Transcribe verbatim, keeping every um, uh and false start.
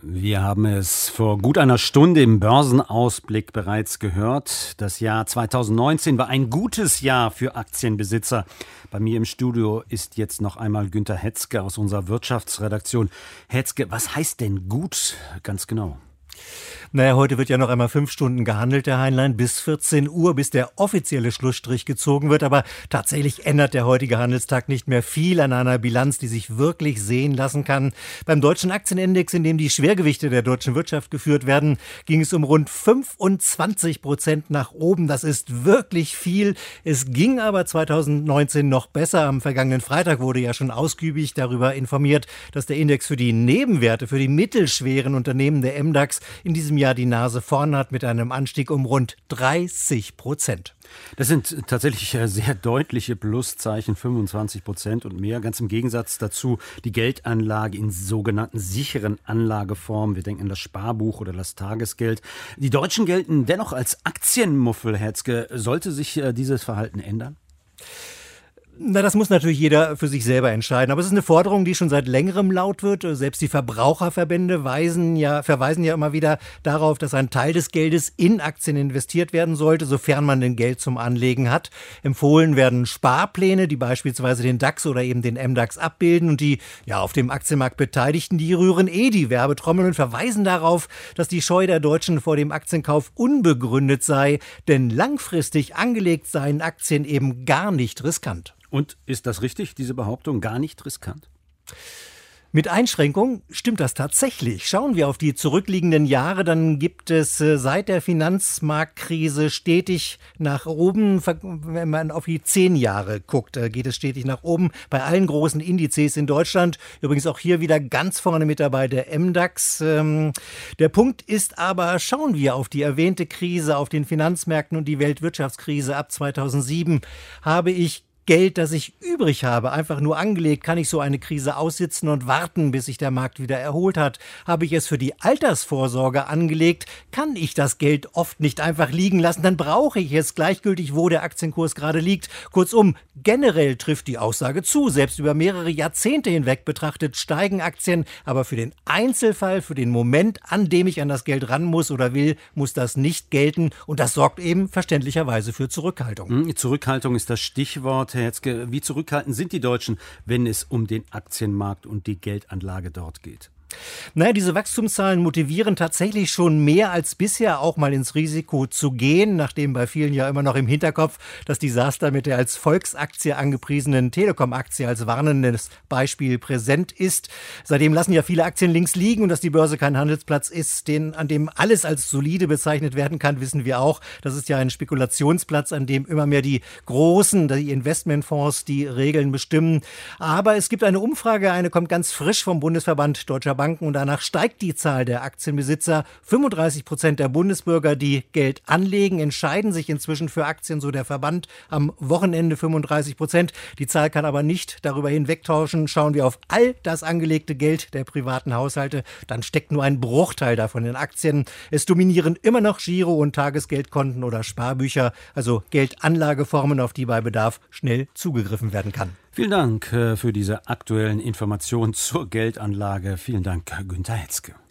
Wir haben es vor gut einer Stunde im Börsenausblick bereits gehört. Das Jahr zweitausendneunzehn war ein gutes Jahr für Aktienbesitzer. Bei mir im Studio ist jetzt noch einmal Günter Hetzke aus unserer Wirtschaftsredaktion. Hetzke, was heißt denn gut ganz genau? Naja, heute wird ja noch einmal fünf Stunden gehandelt, Herr Heinlein, bis vierzehn Uhr, bis der offizielle Schlussstrich gezogen wird. Aber tatsächlich ändert der heutige Handelstag nicht mehr viel an einer Bilanz, die sich wirklich sehen lassen kann. Beim deutschen Aktienindex, in dem die Schwergewichte der deutschen Wirtschaft geführt werden, ging es um rund fünfundzwanzig Prozent nach oben. Das ist wirklich viel. Es ging aber zweitausendneunzehn noch besser. Am vergangenen Freitag wurde ja schon ausgiebig darüber informiert, dass der Index für die Nebenwerte, für die mittelschweren Unternehmen der M DAX in diesem Jahr die Nase vorn hat mit einem Anstieg um rund dreißig Prozent. Das sind tatsächlich sehr deutliche Pluszeichen, fünfundzwanzig Prozent und mehr. Ganz im Gegensatz dazu die Geldanlage in sogenannten sicheren Anlageformen. Wir denken an das Sparbuch oder das Tagesgeld. Die Deutschen gelten dennoch als Aktienmuffel, Hetzke. Sollte sich dieses Verhalten ändern? Na, das muss natürlich jeder für sich selber entscheiden. Aber es ist eine Forderung, die schon seit längerem laut wird. Selbst die Verbraucherverbände weisen ja, verweisen ja immer wieder darauf, dass ein Teil des Geldes in Aktien investiert werden sollte, sofern man denn Geld zum Anlegen hat. Empfohlen werden Sparpläne, die beispielsweise den DAX oder eben den M DAX abbilden. Und die ja auf dem Aktienmarkt Beteiligten, die rühren eh die Werbetrommel und verweisen darauf, dass die Scheu der Deutschen vor dem Aktienkauf unbegründet sei. Denn langfristig angelegt seien Aktien eben gar nicht riskant. Und ist das richtig, diese Behauptung, gar nicht riskant? Mit Einschränkung stimmt das tatsächlich. Schauen wir auf die zurückliegenden Jahre, dann gibt es seit der Finanzmarktkrise stetig nach oben. Wenn man auf die zehn Jahre guckt, geht es stetig nach oben bei allen großen Indizes in Deutschland. Übrigens auch hier wieder ganz vorne mit dabei der M DAX. Der Punkt ist aber, schauen wir auf die erwähnte Krise auf den Finanzmärkten und die Weltwirtschaftskrise ab zweitausendsieben, habe ich Geld, das ich übrig habe, einfach nur angelegt, kann ich so eine Krise aussitzen und warten, bis sich der Markt wieder erholt hat. Habe ich es für die Altersvorsorge angelegt, kann ich das Geld oft nicht einfach liegen lassen, dann brauche ich es gleichgültig, wo der Aktienkurs gerade liegt. Kurzum, generell trifft die Aussage zu. Selbst über mehrere Jahrzehnte hinweg betrachtet steigen Aktien, aber für den Einzelfall, für den Moment, an dem ich an das Geld ran muss oder will, muss das nicht gelten. Und das sorgt eben verständlicherweise für Zurückhaltung. Zurückhaltung ist das Stichwort. Herr Hetzke, wie zurückhaltend sind die Deutschen, wenn es um den Aktienmarkt und die Geldanlage dort geht? Naja, diese Wachstumszahlen motivieren tatsächlich schon mehr als bisher auch mal ins Risiko zu gehen, nachdem bei vielen ja immer noch im Hinterkopf das Desaster mit der als Volksaktie angepriesenen Telekom-Aktie als warnendes Beispiel präsent ist. Seitdem lassen ja viele Aktien links liegen und dass die Börse kein Handelsplatz ist, den, an dem alles als solide bezeichnet werden kann, wissen wir auch. Das ist ja ein Spekulationsplatz, an dem immer mehr die Großen, die Investmentfonds die Regeln bestimmen. Aber es gibt eine Umfrage, eine kommt ganz frisch vom Bundesverband Deutscher Banken. Und danach steigt die Zahl der Aktienbesitzer. fünfunddreißig Prozent der Bundesbürger, die Geld anlegen, entscheiden sich inzwischen für Aktien, so der Verband. Am Wochenende fünfunddreißig Prozent. Die Zahl kann aber nicht darüber hinwegtauschen. Schauen wir auf all das angelegte Geld der privaten Haushalte, dann steckt nur ein Bruchteil davon in Aktien. Es dominieren immer noch Giro- und Tagesgeldkonten oder Sparbücher, also Geldanlageformen, auf die bei Bedarf schnell zugegriffen werden kann. Vielen Dank für diese aktuellen Informationen zur Geldanlage. Vielen Dank, Günter Hetzke.